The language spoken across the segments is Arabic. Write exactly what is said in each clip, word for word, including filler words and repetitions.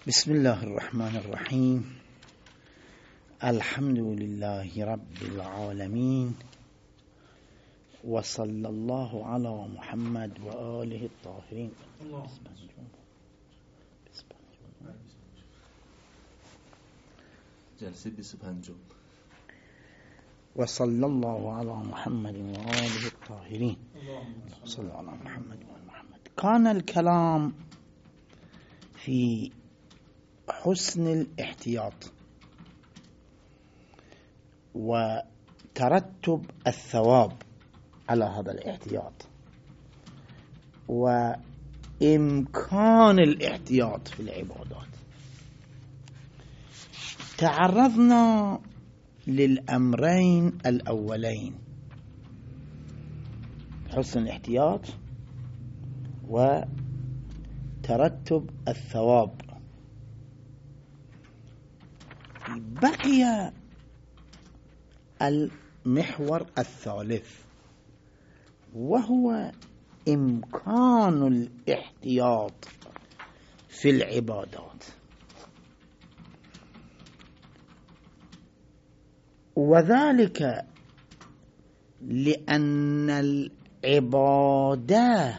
بسم الله الرحمن الرحيم. الحمد لله رب العالمين، وصلى الله على محمد وآله الطاهرين. جلسه بیست و پنج. وصلى الله على محمد وآله الطاهرين. صلى على محمد وآل محمد. كان الكلام في حسن الاحتياط وترتب الثواب على هذا الاحتياط وإمكان الاحتياط في العبادات. تعرضنا للأمرين الأولين، حسن الاحتياط وترتب الثواب. بقي المحور الثالث وهو إمكان الاحتياط في العبادات، وذلك لأن العبادة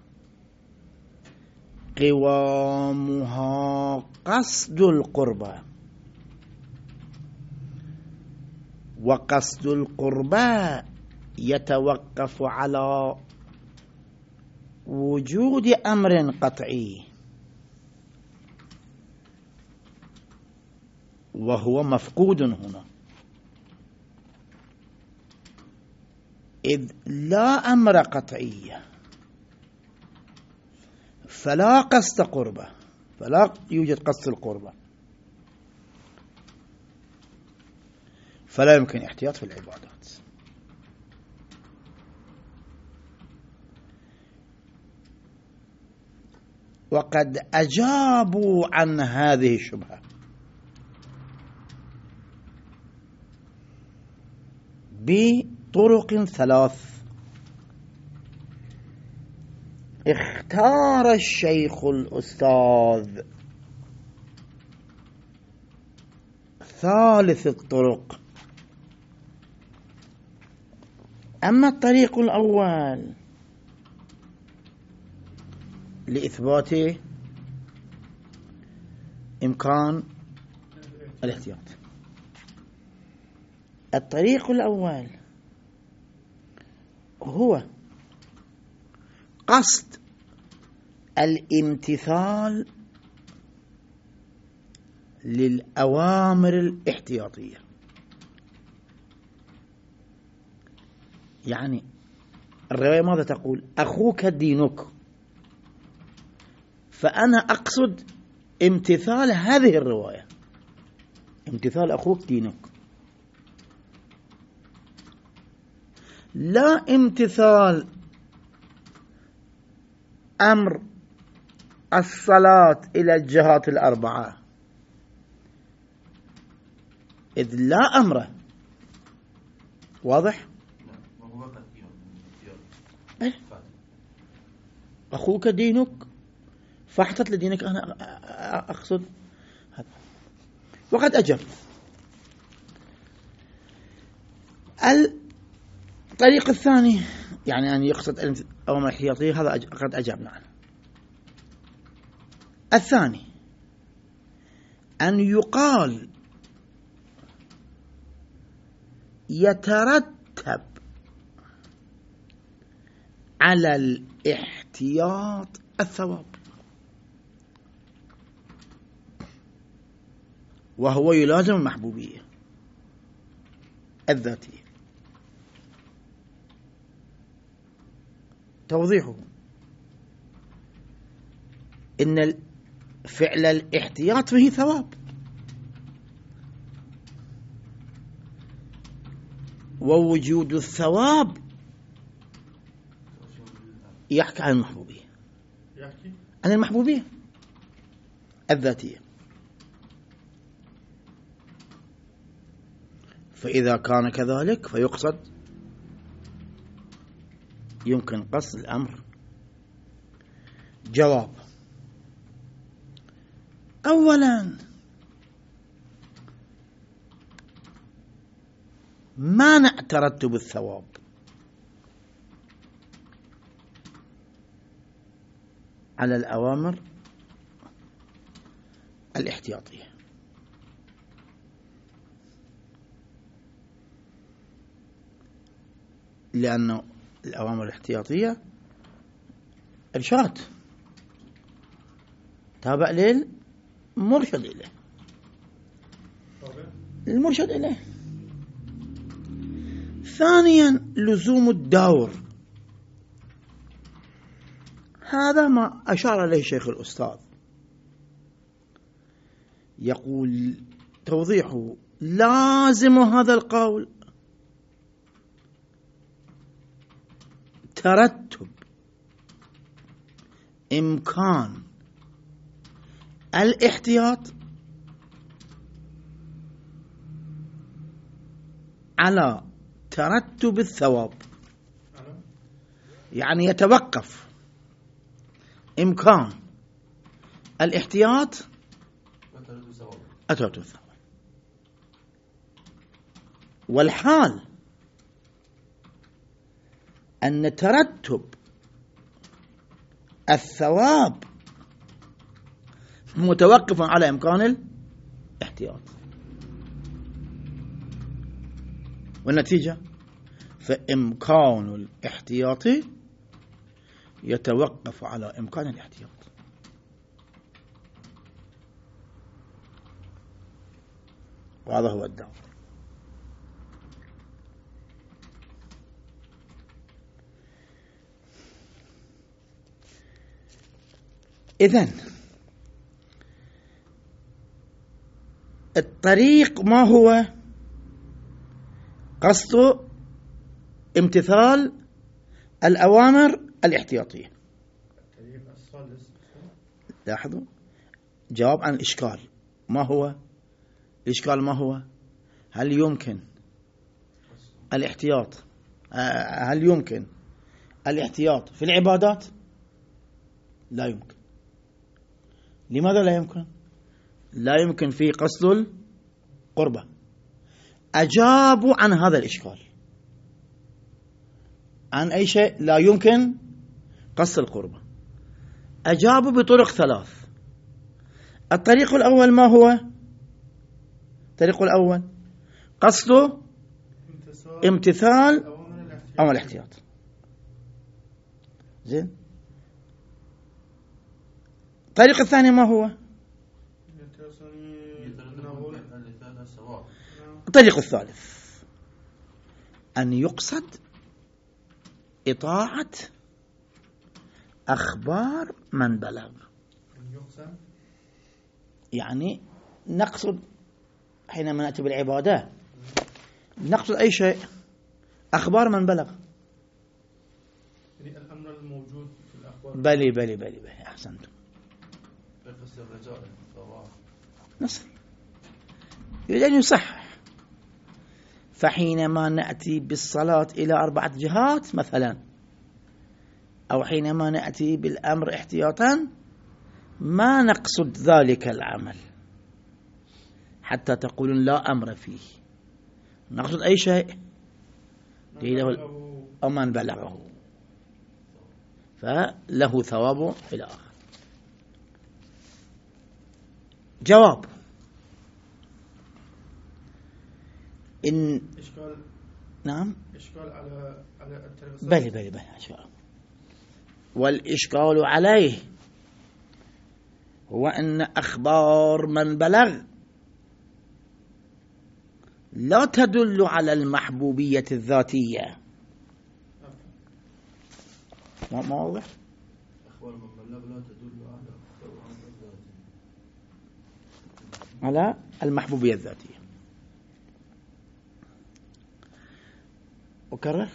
قوامها قصد القربى، وقصد القربى يتوقف على وجود أمر قطعي وهو مفقود هنا، إذ لا أمر قطعي فلا قصد قربة، فلا يوجد قصد القربة، فلا يمكن احتياط في العبادات. وقد أجابوا عن هذه الشبهة بطرق ثلاث. اختار الشيخ الأستاذ ثالث الطرق. أما الطريق الأول لإثبات إمكان الاحتياط، الطريق الأول هو قصد الامتثال للأوامر الاحتياطية. يعني الرواية ماذا تقول؟ أخوك دينك، فأنا أقصد امتثال هذه الرواية، امتثال أخوك دينك، لا امتثال أمر الصلاة إلى الجهات الأربعة، إذ لا أمر. واضح؟ إيه؟ أخوك دينك فاحتط لدينك، أنا أقصد هذا. وقد أجب. الطريق الثاني يعني أن يقصد الأوامر الاحتياطية، هذا قد أجبنا عنه. الثاني أن يقال يترتب على الاحتياط الثواب، وهو يلازم المحبوبية الذاتية. توضيحه إن فعل الاحتياط فيه ثواب، ووجود الثواب يحكي عن المحبوبية، عن المحبوبية الذاتية. فإذا كان كذلك فيقصد يمكن قصد الأمر. جواب: أولا مانع ترتب الثواب. على الأوامر الاحتياطية، لأن الأوامر الاحتياطية إرشاد تابع للمرشد إليه، المرشد إليه. ثانيا لزوم الدور، هذا ما أشار إليه شيخ الأستاذ، يقول توضيحه: لازم هذا القول ترتب إمكان الاحتياط على ترتب الثواب، يعني يتوقف إمكان الاحتياط أترتب الثواب. والحال أن ترتب الثواب متوقف على إمكان الاحتياط، والنتيجة فإمكان الاحتياط يتوقف على إمكان الاحتياط. وهذا هو الدور. إذن الطريق ما هو؟ قصد امتثال الأوامر الاحتياطية. لاحظوا جواب عن الإشكال. ما هو الإشكال؟ ما هو؟ هل يمكن الاحتياط هل يمكن الاحتياط في العبادات؟ لا يمكن. لماذا لا يمكن؟ لا يمكن في قصد القربة. أجابوا عن هذا الإشكال. عن أي شيء لا يمكن قصد القربة؟ أجابوا بطرق ثلاث. الطريق الأول ما هو؟ الطريق الأول قصد امتثال أمر الاحتياط. زين. الطريق الثاني ما هو؟ الطريق الثالث أن يقصد إطاعة أخبار من بلغ. يعني نقصد حينما نأتي بالعبادة نقصد أي شيء أخبار من بلغ. يعني الأمر الموجود في الأخبار. بلي بلي بلي بلي أحسنتم. نصر يريد أن يصحح. فحينما نأتي بالصلاة إلى أربعة جهات مثلا، أو حينما نأتي بالأمر احتياطا، ما نقصد ذلك العمل حتى تقولون لا أمر فيه. نقصد أي شيء أو من بلغه فله ثواب إلى آخر. جواب: إن إشكال. نعم إشكال على على الطريق. بلي بلي بلي إشكال. والإشكال عليه هو أن أخبار من بلغ لا تدل على المحبوبية الذاتية. ما واضح؟ أخبار من بلغ لا تدل على على المحبوبية الذاتية. أكرر.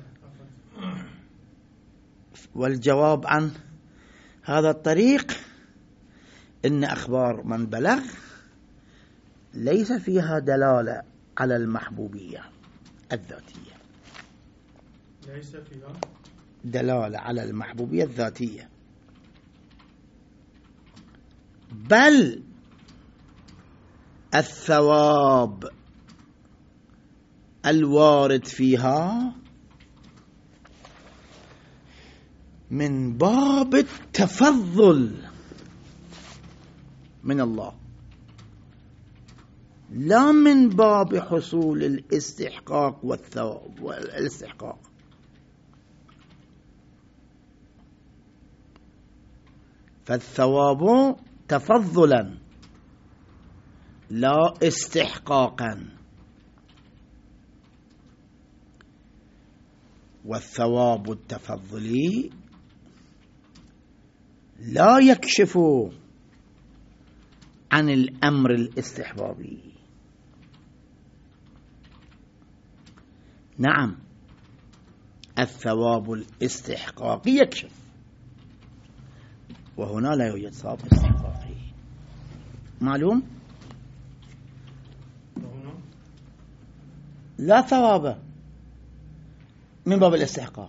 والجواب عن هذا الطريق إن أخبار من بلغ ليس فيها دلالة على المحبوبية الذاتية. ليس فيها دلالة على المحبوبية الذاتية، بل الثواب الوارد فيها من باب التفضل من الله، لا من باب حصول الاستحقاق والثواب والاستحقاق. فالثواب تفضلا لا استحقاقا، والثواب التفضلي لا يكشف عن الأمر الاستحبابي. نعم، الثواب الاستحقاقي يكشف، وهنا لا يوجد ثواب استحقاقي. معلوم؟ لا ثواب من باب الاستحقاق،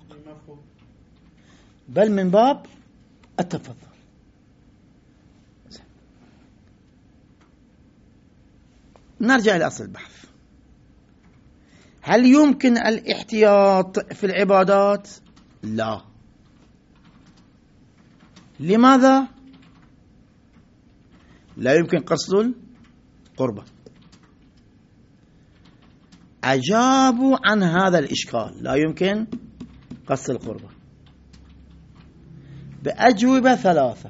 بل من باب التفضل. نرجع إلى أصل البحث. هل يمكن الاحتياط في العبادات؟ لا. لماذا؟ لا يمكن قصد القربة. أجابوا عن هذا الإشكال، لا يمكن قصد القربة، بأجوبة ثلاثة.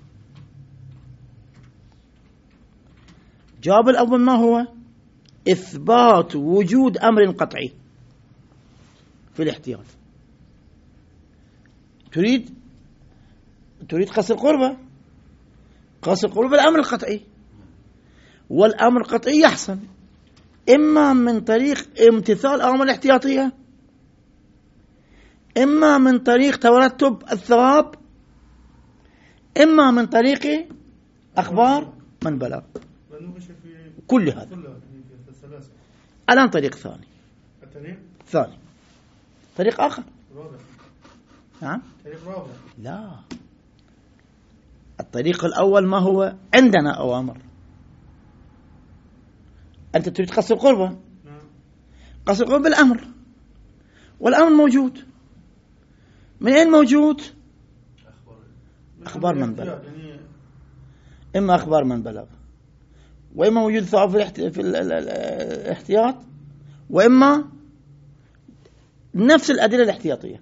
جواب الأول ما هو؟ إثبات وجود أمر قطعي في الاحتياط. تريد تريد قصد القربة، قصد القربة بالأمر القطعي، والأمر القطعي يحصل إما من طريق امتثال أوامر الاحتياطية، إما من طريق ترتب الثواب، إما من طريق أخبار من بلغ. كل هذا الآن طريق ثاني. الطريق ثاني طريق آخر رابع. نعم طريق رابع. لا، الطريق الأول ما هو؟ عندنا أوامر، أنت تريد قصد القربة، قصد القربة بالأمر، والأمر موجود. من أين موجود؟ أخبار من بلغ، إما أخبار من بلغ، وإما وجود ثواب في الاحتياط، وإما نفس الأدلة الاحتياطية.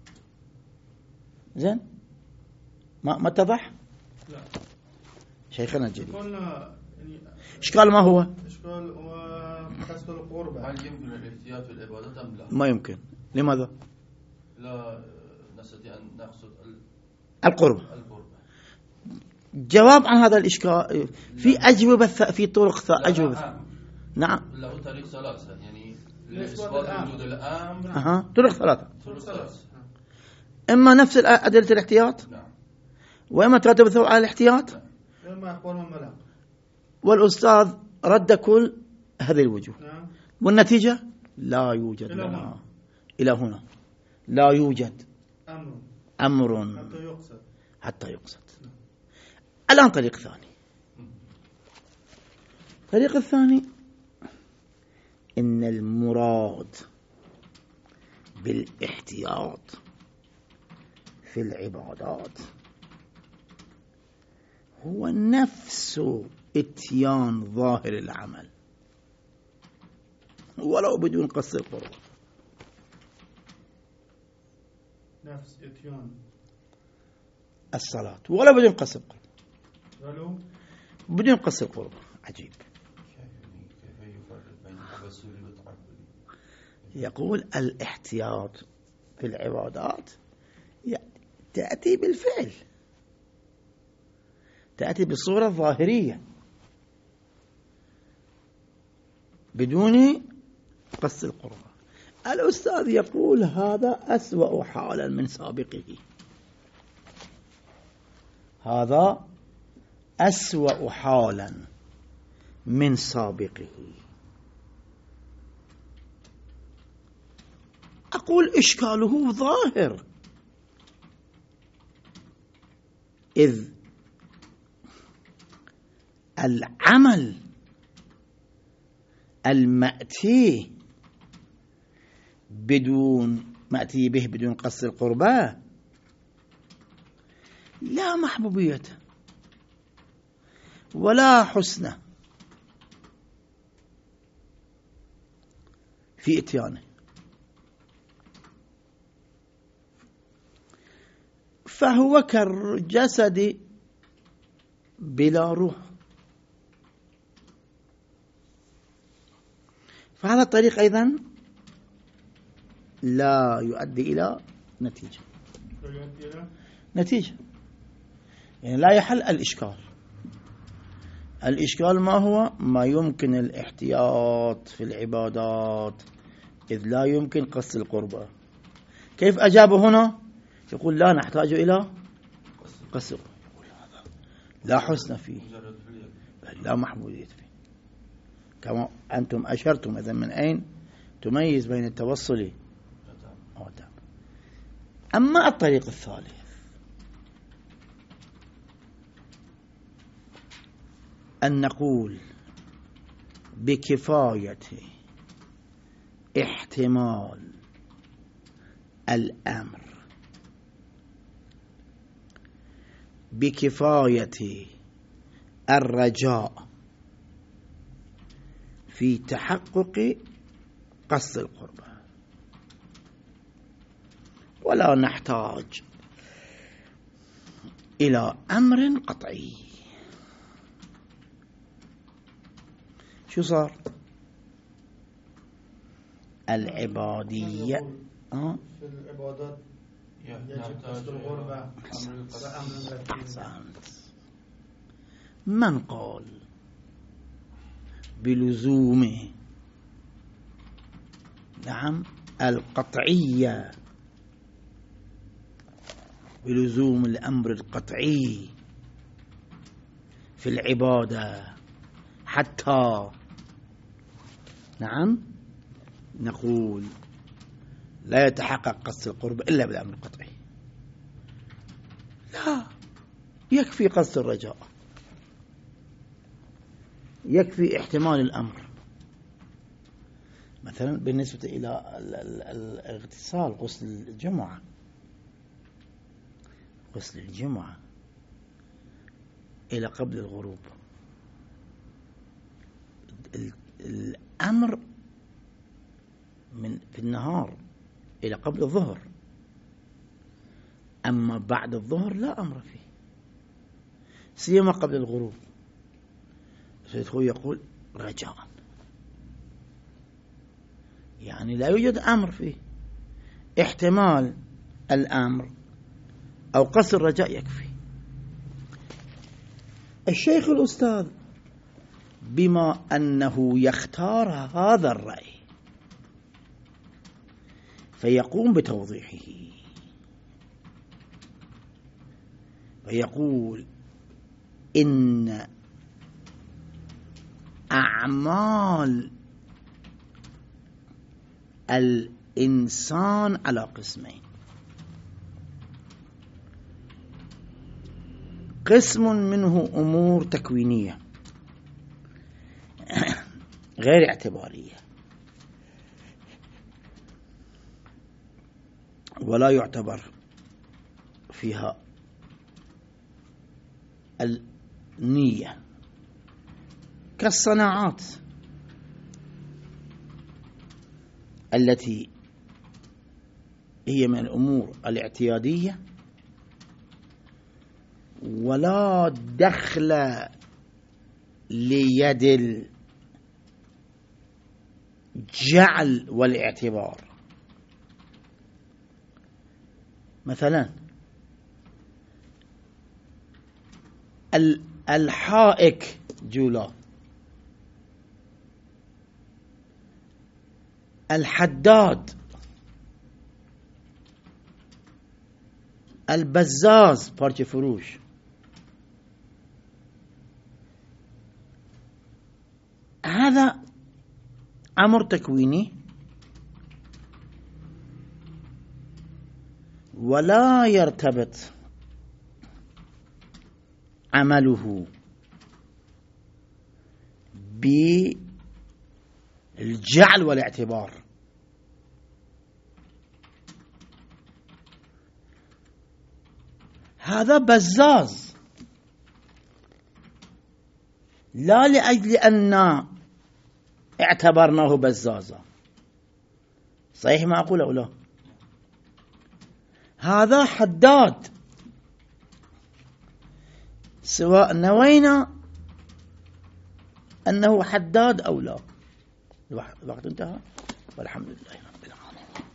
زين، ما ما اتضح؟ لا شيخنا الجليل. إشكال ما هو؟ إشكال هو قصد القربة. هل يمكن الاحتياط في العبادات أم لا؟ ما يمكن. لماذا؟ لا نستطيع أن نقصد القربة. القربة. جواب عن هذا الإشكال في أجوبة، في طرق أجوبة. نعم. له طريق ثلاثة، يعني لإثبات وجود الأمر. أها، طرق ثلاثة. طرق ثلاثة. إما نفس أدلة الاحتياط، نعم، وإما ترتب الثواب على الاحتياط، نعم، وإما أخبار من بلغ. والأستاذ رد كل هذه الوجوه، نعم، والنتيجة لا يوجد إلى لنا هنا. إلى هنا لا يوجد أمر أمر حتى يقصد حتى يقصد. نعم. الآن طريق ثاني. الطريق الثاني إن المراد بالاحتياط في العبادات هو نفس اتيان ظاهر العمل ولو بدون قصد القربة. نفس اتيان الصلاة ولو بدون قصد القربة، ولو بدون قصد القربة. عجيب. يقول الاحتياط في العبادات تأتي بالفعل، تأتي بالصورة الظاهرية بدون قصد القربة. الأستاذ يقول هذا أسوأ حالا من سابقه، هذا أسوأ حالا من سابقه. أقول إشكاله ظاهر، إذ العمل المأتي بدون مأتي به بدون قصد القربى لا محبوبية ولا حسن في إتيانه، فهو كالجسد بلا روح. فهذا الطريق أيضا لا يؤدي إلى نتيجة نتيجة يعني لا يحل الإشكال. الإشكال ما هو؟ ما يمكن الاحتياط في العبادات إذ لا يمكن قصد القربى. كيف أجاب هنا؟ يقول لا نحتاج إلى قصد القربى، لا حسن فيه لا محبوبية فيه، كما أنتم أشرتم. إذن من أين تميز بين التوصل والتعب؟ أما الطريق الثالث أن نقول بكفاية احتمال الأمر، بكفاية الرجاء في تحقق قصد القربى، ولا نحتاج إلى أمر قطعي. شو صار؟ العبادية في العبادات يجب قصد القربى. من قال بلزومه؟ نعم القطعية، بلزوم الأمر القطعي في العبادة حتى نعم نقول لا يتحقق قصد القرب إلا بالأمر القطعي. لا، يكفي قصد الرجاء، يكفي احتمال الأمر. مثلا بالنسبة إلى الاغتسال، غسل الجمعة، غسل الجمعة إلى قبل الغروب، الأمر من في النهار إلى قبل الظهر، أما بعد الظهر لا أمر فيه، سيما قبل الغروب. سيد خوي يقول رجاء، يعني لا يوجد أمر فيه، احتمال الأمر أو قصر الرجاء يكفي. الشيخ الأستاذ بما أنه يختار هذا الرأي فيقوم بتوضيحه، فيقول إن أعمال الإنسان على قسمين: قسم منه أمور تكوينية غير اعتبارية ولا يعتبر فيها النية، كالصناعات التي هي من الأمور الاعتيادية ولا دخل ليد الجعل والاعتبار. مثلا الحائك جولا، الحداد، البزاز بارچه فروش، هذا أمر تكويني ولا يرتبط عمله الجعل والاعتبار. هذا بزاز، لا لأجل أن اعتبرناه بزازا. صحيح ما أقول أو لا؟ هذا حداد، سواء نوينا أنه حداد أو لا. الوقت انتهى والحمد لله.